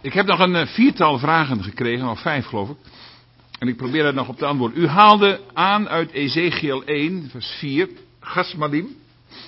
Ik heb nog een viertal vragen gekregen, of 5 geloof ik. En ik probeer daar nog op te antwoorden. U haalde aan uit Ezechiel 1, vers 4, Gasmalim.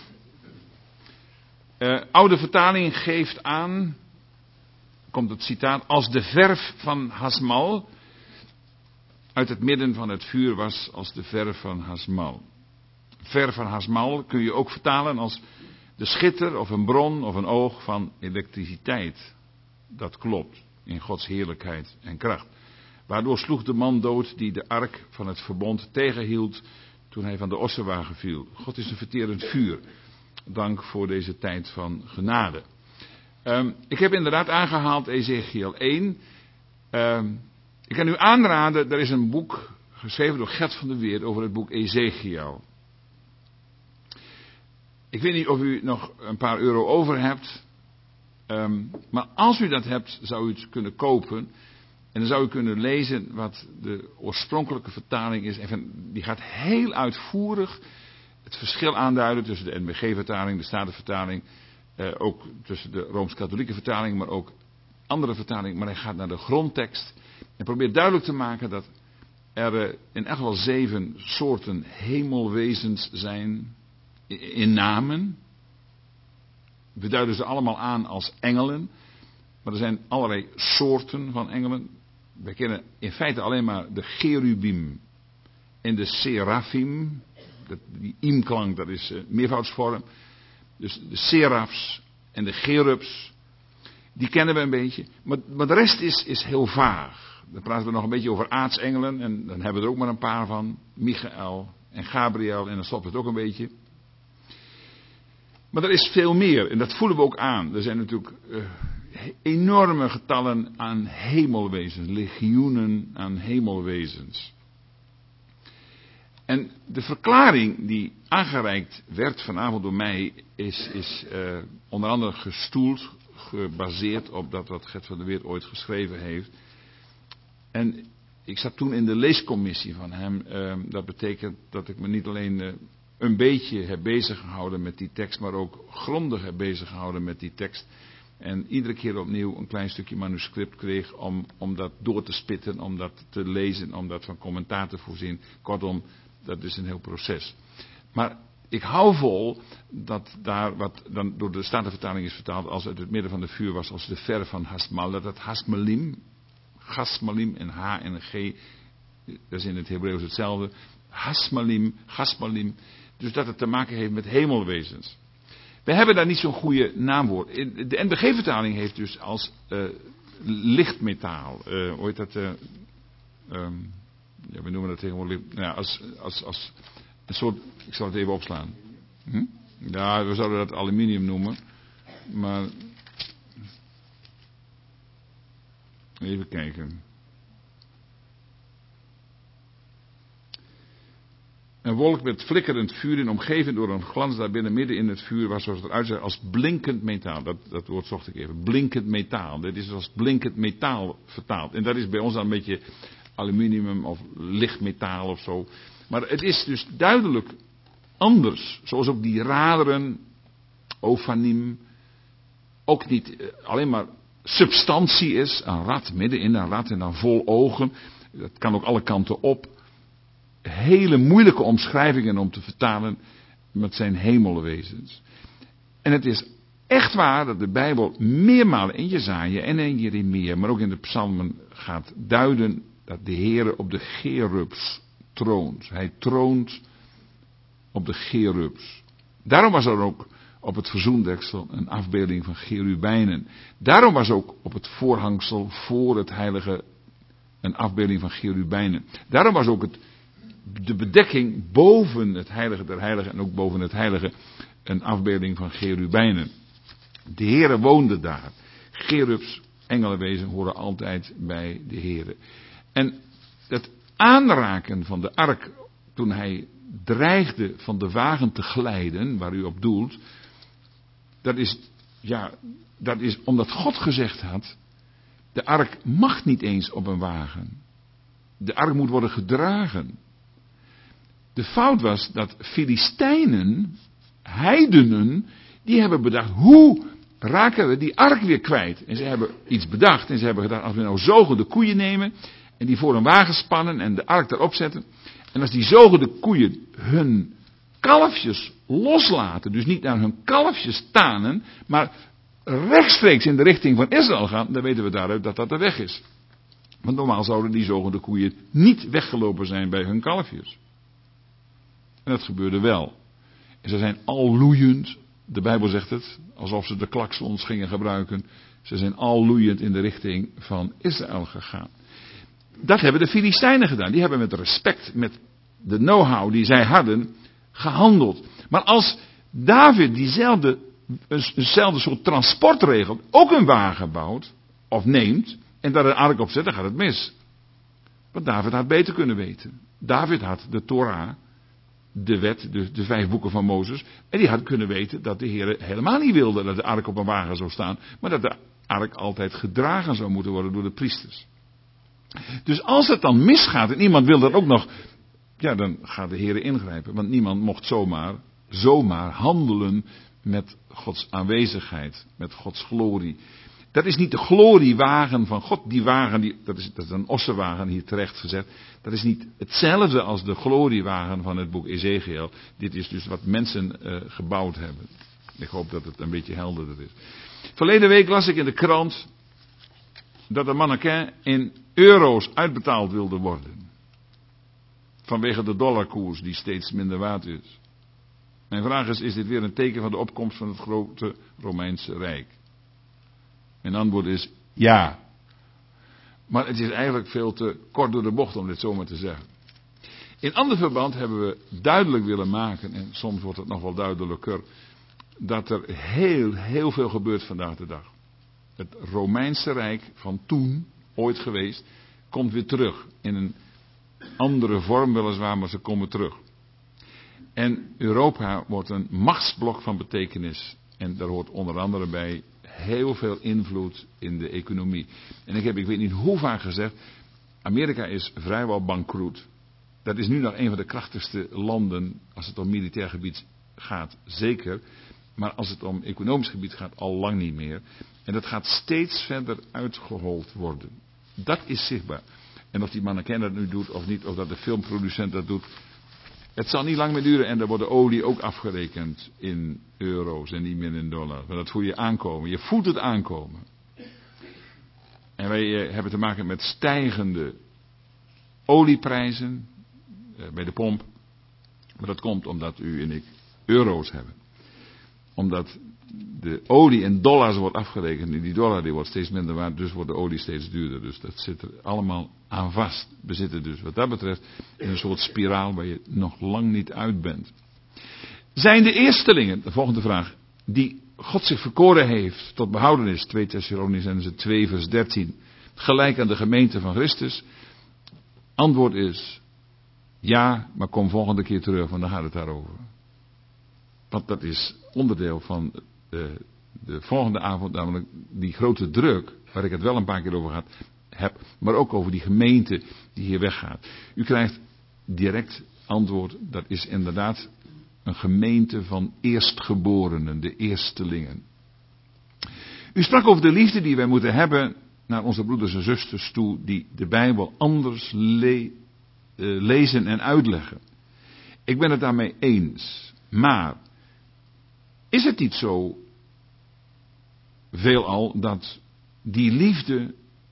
Oude vertaling geeft aan, komt het citaat, als de verf van Hasmal uit het midden van het vuur was als de verf van Hasmal. Verf van Hasmal kun je ook vertalen als de schitter of een bron of een oog van elektriciteit. Dat klopt, in Gods heerlijkheid en kracht. Waardoor sloeg de man dood die de ark van het verbond tegenhield toen hij van de ossenwagen viel. God is een verterend vuur. Dank voor deze tijd van genade. Ik heb inderdaad aangehaald Ezechiel 1. Ik kan u aanraden, er is een boek geschreven door Gert van der Weer over het boek Ezechiel. Ik weet niet of u nog een paar euro over hebt. Maar als u dat hebt, zou u het kunnen kopen. En dan zou u kunnen lezen wat de oorspronkelijke vertaling is. En die gaat heel uitvoerig het verschil aanduiden tussen de NBG-vertaling, de Statenvertaling. Ook tussen de Rooms-Katholieke vertaling, maar ook andere vertalingen. Maar hij gaat naar de grondtekst. En probeert duidelijk te maken dat er in elk geval 7 soorten hemelwezens zijn in namen. We duiden ze allemaal aan als engelen. Maar er zijn allerlei soorten van engelen. We kennen in feite alleen maar de cherubim en de serafim. Die imklank, dat is meervoudsvorm. Dus de serafs en de cherubs. Die kennen we een beetje. Maar de rest is heel vaag. Dan praten we nog een beetje over aartsengelen. En dan hebben we er ook maar een paar van. Michael en Gabriel. En dan stopt het ook een beetje. Maar er is veel meer. En dat voelen we ook aan. Er zijn natuurlijk enorme getallen aan hemelwezens. Legioenen aan hemelwezens. En de verklaring die aangereikt werd vanavond door mij is onder andere gestoeld, gebaseerd op dat wat Gert van der Weer ooit geschreven heeft. En ik zat toen in de leescommissie van hem. Dat betekent dat ik me niet alleen een beetje heb bezig gehouden met die tekst, maar ook grondig heb bezig gehouden met die tekst. En iedere keer opnieuw een klein stukje manuscript kreeg om dat door te spitten, om dat te lezen, om dat van commentaar te voorzien. Kortom, dat is een heel proces. Maar ik hou vol dat daar wat dan door de Statenvertaling is vertaald als uit het midden van de vuur was als de verf van Hasmal. Dat Hasmalim, Gasmalim en H en een G, dat is in het Hebreeuws hetzelfde. Hasmalim, Gasmalim. Dus dat het te maken heeft met hemelwezens. We hebben daar niet zo'n goede naamwoord. De NBG-vertaling heeft dus als lichtmetaal. Hoe heet dat? Ja, we noemen dat tegenwoordig. Als een soort. Ik zal het even opslaan. Ja, we zouden dat aluminium noemen. Maar. Even kijken. Een wolk met flikkerend vuur in, omgeven door een glans daarbinnen, midden in het vuur, was zoals het eruit zag als blinkend metaal. Dat woord zocht ik even. Blinkend metaal. Dit is als blinkend metaal vertaald. En dat is bij ons dan een beetje aluminium of lichtmetaal of zo. Maar het is dus duidelijk anders. Zoals ook die raderen, ophanim, ook niet alleen maar substantie is. Een rad, midden in een rad en dan vol ogen. Dat kan ook alle kanten op. Hele moeilijke omschrijvingen om te vertalen met zijn hemelwezens. En het is echt waar dat de Bijbel meermalen in Jesaja en in Jeremia, maar ook in de psalmen gaat duiden dat de Heere op de cherubs troont. Hij troont op de cherubs. Daarom was er ook op het verzoendeksel een afbeelding van cherubijnen. Daarom was ook op het voorhangsel voor het heilige een afbeelding van cherubijnen. Daarom was ook de bedekking boven het heilige der heiligen en ook boven het heilige een afbeelding van cherubijnen. De Heere woonde daar. Cherubs, engelenwezen horen altijd bij de Heere. En het aanraken van de ark toen hij dreigde van de wagen te glijden, waar u op doelt, dat is omdat God gezegd had, de ark mag niet eens op een wagen. De ark moet worden gedragen. De fout was dat Filistijnen, heidenen, die hebben bedacht, hoe raken we die ark weer kwijt. En ze hebben iets bedacht. En ze hebben gedacht, als we nou zogende koeien nemen. En die voor een wagen spannen en de ark erop zetten. En als die zogende koeien hun kalfjes loslaten. Dus niet naar hun kalfjes tanen. Maar rechtstreeks in de richting van Israël gaan. Dan weten we daaruit dat dat de weg is. Want normaal zouden die zogende koeien niet weggelopen zijn bij hun kalfjes. En dat gebeurde wel. En ze zijn al loeiend. De Bijbel zegt het, alsof ze de klaksons gingen gebruiken. Ze zijn al loeiend in de richting van Israël gegaan. Dat hebben de Filistijnen gedaan. Die hebben met respect, met de know-how die zij hadden, gehandeld. Maar als David eenzelfde soort transport regelt, ook een wagen bouwt, of neemt, en daar een ark op zet, dan gaat het mis. Want David had beter kunnen weten. David had de Torah, de wet, de 5 boeken van Mozes. En die had kunnen weten dat de Heer helemaal niet wilde dat de ark op een wagen zou staan. Maar dat de ark altijd gedragen zou moeten worden door de priesters. Dus als het dan misgaat en iemand wil dat ook nog. Ja, dan gaat de Heer ingrijpen. Want niemand mocht zomaar handelen met Gods aanwezigheid. Met Gods glorie. Dat is niet de gloriewagen van God. Die wagen, dat is een ossenwagen hier terecht gezet. Dat is niet hetzelfde als de gloriewagen van het boek Ezekiel. Dit is dus wat mensen gebouwd hebben. Ik hoop dat het een beetje helderder is. Verleden week las ik in de krant dat de mannequin in euro's uitbetaald wilde worden. Vanwege de dollarkoers die steeds minder waard is. Mijn vraag is dit weer een teken van de opkomst van het grote Romeinse Rijk? Mijn antwoord is ja. Maar het is eigenlijk veel te kort door de bocht om dit zomaar te zeggen. In ander verband hebben we duidelijk willen maken, en soms wordt het nog wel duidelijker, dat er heel veel gebeurt vandaag de dag. Het Romeinse Rijk van toen, ooit geweest, komt weer terug. In een andere vorm weliswaar, maar ze komen terug. En Europa wordt een machtsblok van betekenis. En daar hoort onder andere bij heel veel invloed in de economie. En ik weet niet hoe vaak gezegd, Amerika is vrijwel bankroet. Dat is nu nog een van de krachtigste landen als het om militair gebied gaat, zeker. Maar als het om economisch gebied gaat, al lang niet meer. En dat gaat steeds verder uitgehold worden. Dat is zichtbaar. En of die mannequin dat nu doet of niet, of dat de filmproducent dat doet. Het zal niet lang meer duren en dan wordt de olie ook afgerekend in euro's en niet meer in dollars. Maar dat voel je aankomen. Je voelt het aankomen. En wij hebben te maken met stijgende olieprijzen bij de pomp. Maar dat komt omdat u en ik euro's hebben. Omdat de olie in dollars wordt afgerekend en die dollar die wordt steeds minder waard, dus wordt de olie steeds duurder. Dus dat zit er allemaal aan vast. We zitten dus wat dat betreft in een soort spiraal waar je nog lang niet uit bent. Zijn de eerstelingen, de volgende vraag, die God zich verkoren heeft tot behoudenis, 2 Thessalonicenzen 2 vers 13, gelijk aan de gemeente van Christus? Antwoord is ja, maar kom volgende keer terug, want dan gaat het daarover. Want dat is onderdeel van de volgende avond, namelijk die grote druk, waar ik het wel een paar keer over gehad heb, maar ook over die gemeente die hier weggaat. U krijgt direct antwoord, dat is inderdaad een gemeente van eerstgeborenen, de eerstelingen. U sprak over de liefde die wij moeten hebben naar onze broeders en zusters toe, die de Bijbel anders lezen en uitleggen. Ik ben het daarmee eens, maar is het niet zo veelal dat die liefde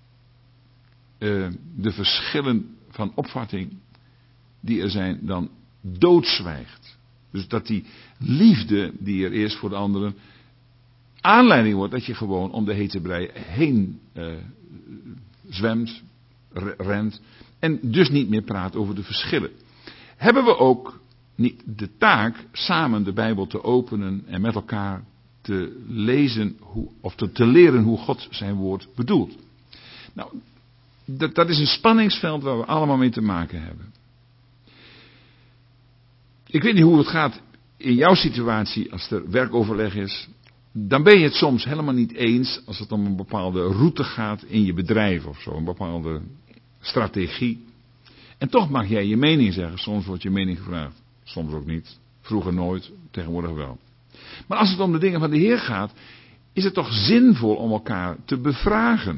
de verschillen van opvatting die er zijn dan doodzwijgt? Dus dat die liefde die er is voor de anderen aanleiding wordt dat je gewoon om de hete brei heen zwemt, rent en dus niet meer praat over de verschillen. Hebben we ook niet de taak samen de Bijbel te openen en met elkaar te lezen of te leren hoe God zijn woord bedoelt? Nou, dat is een spanningsveld waar we allemaal mee te maken hebben. Ik weet niet hoe het gaat in jouw situatie als er werkoverleg is. Dan ben je het soms helemaal niet eens als het om een bepaalde route gaat in je bedrijf of zo, een bepaalde strategie. En toch mag jij je mening zeggen. Soms wordt je mening gevraagd. Soms ook niet. Vroeger nooit, tegenwoordig wel. Maar als het om de dingen van de Heer gaat, is het toch zinvol om elkaar te bevragen.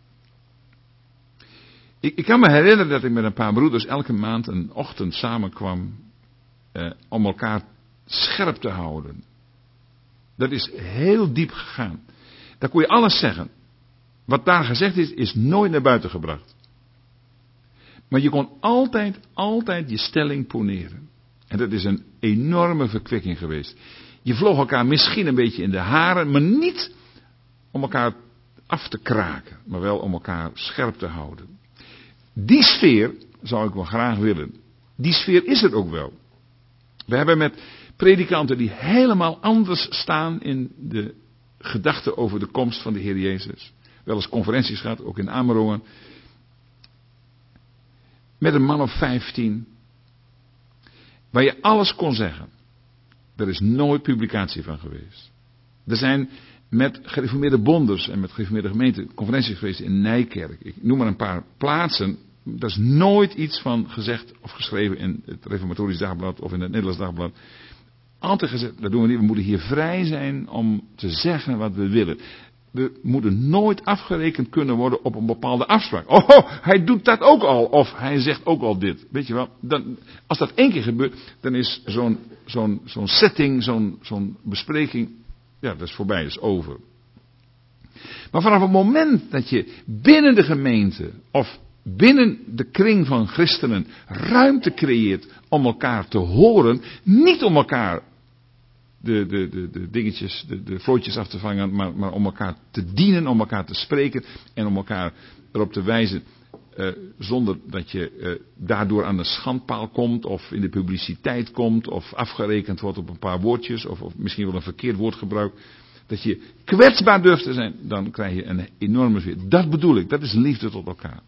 Ik kan me herinneren dat ik met een paar broeders elke maand een ochtend samenkwam om elkaar scherp te houden. Dat is heel diep gegaan. Daar kon je alles zeggen. Wat daar gezegd is nooit naar buiten gebracht. Maar je kon altijd je stelling poneren. En dat is een enorme verkwikking geweest. Je vloog elkaar misschien een beetje in de haren, maar niet om elkaar af te kraken, maar wel om elkaar scherp te houden. Die sfeer zou ik wel graag willen. Die sfeer is er ook wel. We hebben met predikanten die helemaal anders staan in de gedachte over de komst van de Heer Jezus. Wel eens conferenties gehad, ook in Amerongen. Met een man of 15. Waar je alles kon zeggen. Er is nooit publicatie van geweest. Er zijn met gereformeerde bonders en met gereformeerde gemeenten conferenties geweest in Nijkerk. Ik noem maar een paar plaatsen. Daar is nooit iets van gezegd of geschreven in het Reformatorisch Dagblad of in het Nederlands Dagblad. Altijd gezegd, dat doen we niet. We moeten hier vrij zijn om te zeggen wat we willen. We moeten nooit afgerekend kunnen worden op een bepaalde afspraak. Oh, hij doet dat ook al. Of hij zegt ook al dit. Weet je wel, als dat 1 keer gebeurt, dan is zo'n setting, zo'n bespreking, ja, dat is voorbij, dat is over. Maar vanaf het moment dat je binnen de gemeente of binnen de kring van christenen ruimte creëert om elkaar te horen, niet om elkaar de dingetjes, de vlootjes af te vangen, maar om elkaar te dienen, om elkaar te spreken en om elkaar erop te wijzen, zonder dat je daardoor aan de schandpaal komt of in de publiciteit komt of afgerekend wordt op een paar woordjes of misschien wel een verkeerd woordgebruik. Dat je kwetsbaar durft te zijn, dan krijg je een enorme sfeer. Dat bedoel ik, dat is liefde tot elkaar.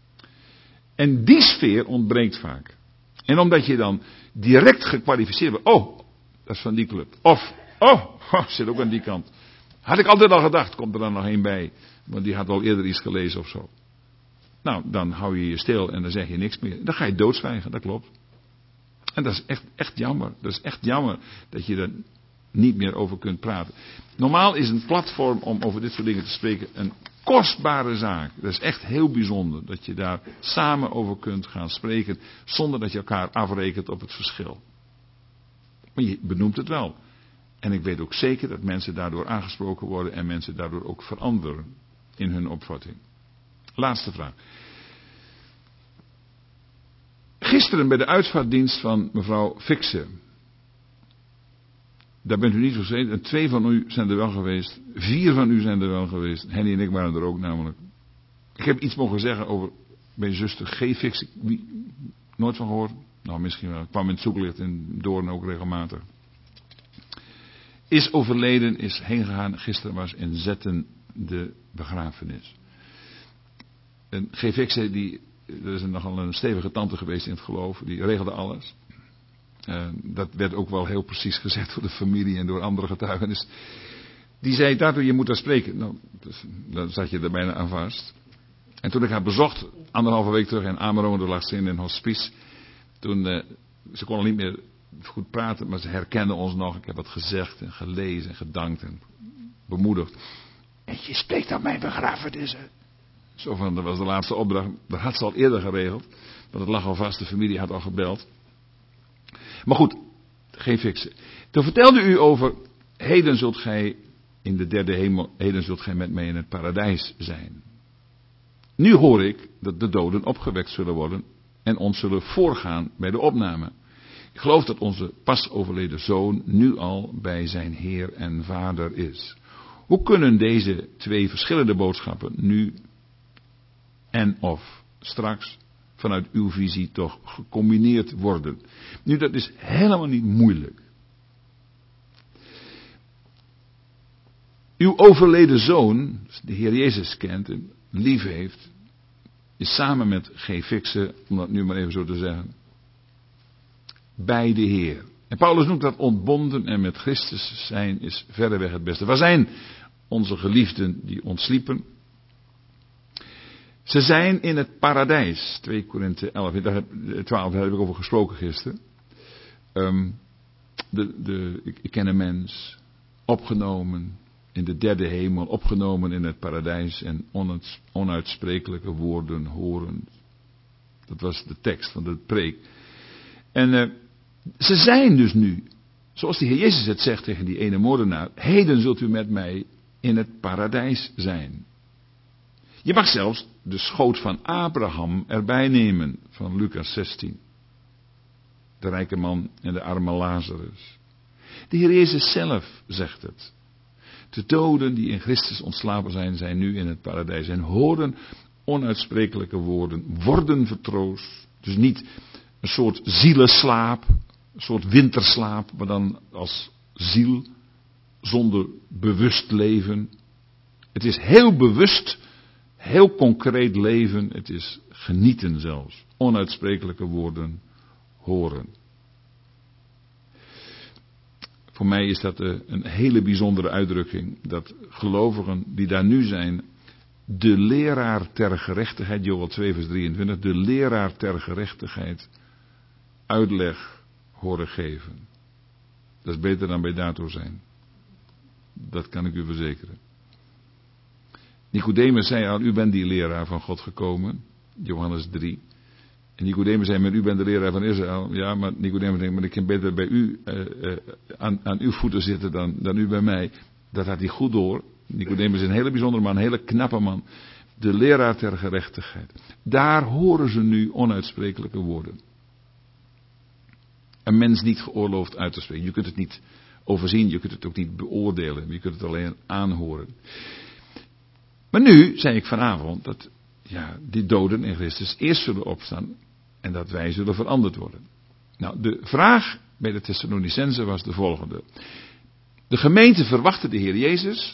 En die sfeer ontbreekt vaak. En omdat je dan direct gekwalificeerd wordt. Oh, dat is van die club. Of, zit ook aan die kant. Had ik altijd al gedacht, komt er dan nog één bij. Want die had al eerder iets gelezen of zo. Nou, dan hou je je stil en dan zeg je niks meer. Dan ga je doodzwijgen, dat klopt. En dat is echt jammer. Dat is echt jammer dat je er niet meer over kunt praten. Normaal is een platform om over dit soort dingen te spreken een kostbare zaak. Dat is echt heel bijzonder. Dat je daar samen over kunt gaan spreken. Zonder dat je elkaar afrekent op het verschil. Maar je benoemt het wel. En ik weet ook zeker dat mensen daardoor aangesproken worden. En mensen daardoor ook veranderen in hun opvatting. Laatste vraag. Gisteren bij de uitvaartdienst van mevrouw Fixen. Daar bent u niet zo zeker. En 2 van u zijn er wel geweest. 4 van u zijn er wel geweest. Henny en ik waren er ook namelijk. Ik heb iets mogen zeggen over mijn zuster G. Fixen. Nooit van gehoord? Nou, misschien wel. Ik kwam in het zoeklicht in Doorn ook regelmatig. Is overleden, is heen gegaan. Gisteren was in Zetten de begrafenis. En G. Fixen, er is nogal een stevige tante geweest in het geloof. Die regelde alles. Dat werd ook wel heel precies gezegd door de familie en door andere getuigen. Dus die zei, daardoor je moet daar spreken. Nou, dus, dan zat je er bijna aan vast. En toen ik haar bezocht, 1,5 week terug in Amerongen, lag ze in een hospice. Toen, ze kon al niet meer goed praten, maar ze herkende ons nog. Ik heb wat gezegd en gelezen en gedankt en bemoedigd. En je spreekt aan mijn begrafenissen. Zo van, dat was de laatste opdracht. Dat had ze al eerder geregeld. Want het lag al vast, de familie had al gebeld. Maar goed, geen Fixen. Toen vertelde u over, heden zult gij in de derde hemel, heden zult gij met mij in het paradijs zijn. Nu hoor ik dat de doden opgewekt zullen worden en ons zullen voorgaan bij de opname. Ik geloof dat onze pas overleden zoon nu al bij zijn Heer en Vader is. Hoe kunnen deze 2 verschillende boodschappen nu en of straks vanuit uw visie toch gecombineerd worden? Nu, dat is helemaal niet moeilijk. Uw overleden zoon, de Heer Jezus kent en lief heeft, is samen met G. Fixen, om dat nu maar even zo te zeggen, bij de Heer. En Paulus noemt dat ontbonden en met Christus zijn is verreweg het beste. Waar zijn onze geliefden die ontsliepen? Ze zijn in het paradijs. 2 Korinthe 12, daar heb ik over gesproken gisteren. Ik ken een mens, opgenomen in de derde hemel, opgenomen in het paradijs en onuitsprekelijke woorden horen. Dat was de tekst van de preek. En ze zijn dus nu, zoals de Heer Jezus het zegt tegen die ene moordenaar, heden zult u met mij in het paradijs zijn. Je mag zelfs de schoot van Abraham erbij nemen, van Lucas 16. De rijke man en de arme Lazarus. De Heer Jezus zelf zegt het. De doden die in Christus ontslapen zijn, zijn nu in het paradijs en horen onuitsprekelijke woorden, worden vertroost. Dus niet een soort zielenslaap, een soort winterslaap, maar dan als ziel, zonder bewust leven. Het is heel bewust, heel concreet leven, het is genieten zelfs. Onuitsprekelijke woorden horen. Voor mij is dat een hele bijzondere uitdrukking, dat gelovigen die daar nu zijn, de leraar ter gerechtigheid, Joel 2 vers 23, de leraar ter gerechtigheid uitleg horen geven. Dat is beter dan bij dato zijn. Dat kan ik u verzekeren. Nicodemus zei al, u bent die leraar van God gekomen, Johannes 3. En Nicodemus zei, maar u bent de leraar van Israël. Ja, maar Nicodemus denkt, maar ik kan beter bij u aan uw voeten zitten dan u bij mij. Dat had hij goed door. Nicodemus is een hele bijzondere man, een hele knappe man. De leraar ter gerechtigheid. Daar horen ze nu onuitsprekelijke woorden. Een mens niet geoorloofd uit te spreken. Je kunt het niet overzien, je kunt het ook niet beoordelen. Je kunt het alleen aanhoren. Maar nu zei ik vanavond dat die doden in Christus eerst zullen opstaan en dat wij zullen veranderd worden. Nou, de vraag bij de Thessalonicenzen was de volgende. De gemeente verwachtte de Heer Jezus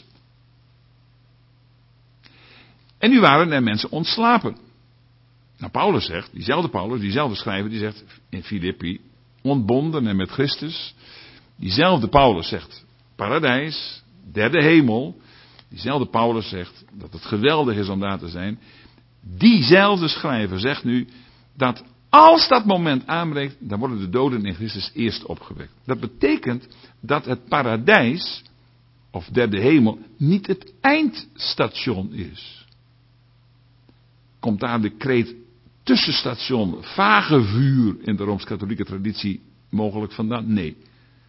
en nu waren er mensen ontslapen. Nou, Paulus zegt, diezelfde schrijver, die zegt in Filippi, ontbonden en met Christus. Diezelfde Paulus zegt, paradijs, derde hemel. Diezelfde Paulus zegt dat het geweldig is om daar te zijn. Diezelfde schrijver zegt nu dat als dat moment aanbreekt, dan worden de doden in Christus eerst opgewekt. Dat betekent dat het paradijs, of derde hemel, niet het eindstation is. Komt daar de kreet tussenstation, vagevuur in de Rooms-Katholieke traditie mogelijk vandaan? Nee.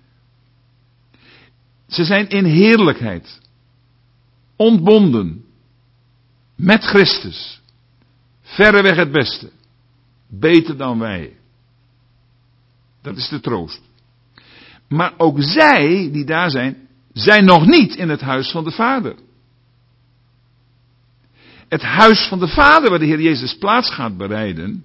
Ze zijn in heerlijkheid, ontbonden, met Christus, verreweg het beste, beter dan wij. Dat is de troost. Maar ook zij die daar zijn nog niet in het huis van de Vader. Het huis van de Vader waar de Heer Jezus plaats gaat bereiden,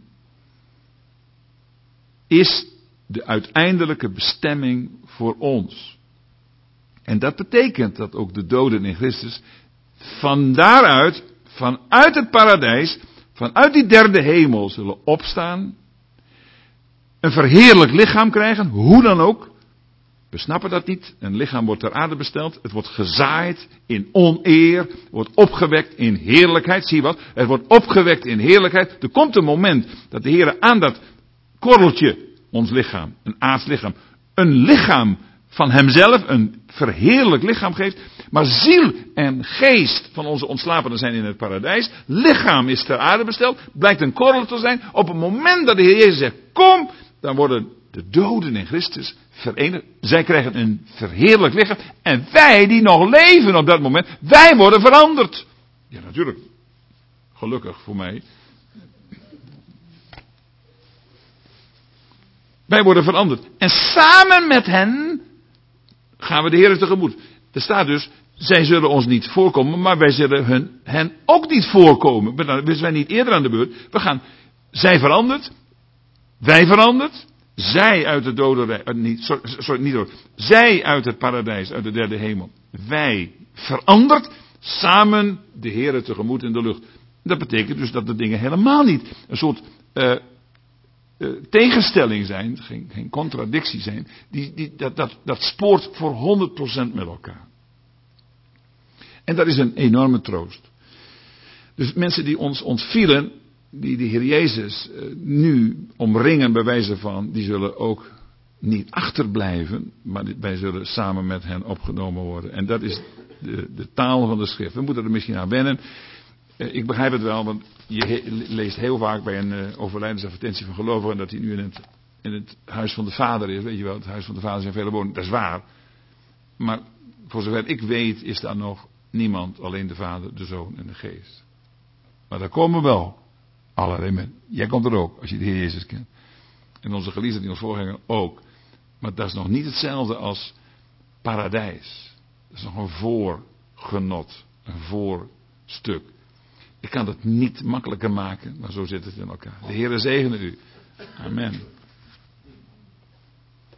is de uiteindelijke bestemming voor ons. En dat betekent dat ook de doden in Christus van daaruit, vanuit het paradijs, vanuit die derde hemel zullen opstaan, een verheerlijk lichaam krijgen, hoe dan ook. We snappen dat niet. Een lichaam wordt ter aarde besteld. Het wordt gezaaid in oneer. Wordt opgewekt in heerlijkheid. Zie je wat? Het wordt opgewekt in heerlijkheid. Er komt een moment dat de Heer aan dat korreltje, ons lichaam, een aards lichaam, een lichaam van hemzelf, een verheerlijk lichaam geeft. Maar ziel en geest van onze ontslapenen zijn in het paradijs. Lichaam is ter aarde besteld. Blijkt een korrel te zijn. Op het moment dat de Heer Jezus zegt, kom, dan worden de doden in Christus verenigd. Zij krijgen een verheerlijk lichaam. En wij die nog leven op dat moment, wij worden veranderd. Ja, natuurlijk. Gelukkig voor mij. Wij worden veranderd. En samen met hen gaan we de Heer tegemoet. Er staat dus, zij zullen ons niet voorkomen, maar wij zullen hen ook niet voorkomen. We zijn niet eerder aan de beurt. Zij veranderd, wij veranderd. Zij uit de dodenrijk, zij uit het paradijs, uit de derde hemel. Wij veranderd, samen de Heere tegemoet in de lucht. Dat betekent dus dat de dingen helemaal niet een soort tegenstelling zijn, geen contradictie zijn. Dat spoort voor 100% met elkaar. En dat is een enorme troost. Dus mensen die ons ontvielen, die de Heer Jezus nu omringen bij wijze van, die zullen ook niet achterblijven, maar wij zullen samen met hen opgenomen worden. En dat is de taal van de schrift. We moeten er misschien aan wennen. Ik begrijp het wel, want je leest heel vaak bij een overlijdensadvertentie van gelovigen dat hij nu in het huis van de Vader is. Weet je wel, het huis van de Vader zijn vele woningen. Dat is waar. Maar voor zover ik weet is daar nog niemand, alleen de Vader, de Zoon en de Geest. Maar daar komen we wel. Amen. Jij komt er ook, als je de Heer Jezus kent. En onze geliefden die ons voorganger ook. Maar dat is nog niet hetzelfde als paradijs. Dat is nog een voorgenot. Een voorstuk. Ik kan het niet makkelijker maken, maar zo zit het in elkaar. De Heer zegene u. Amen.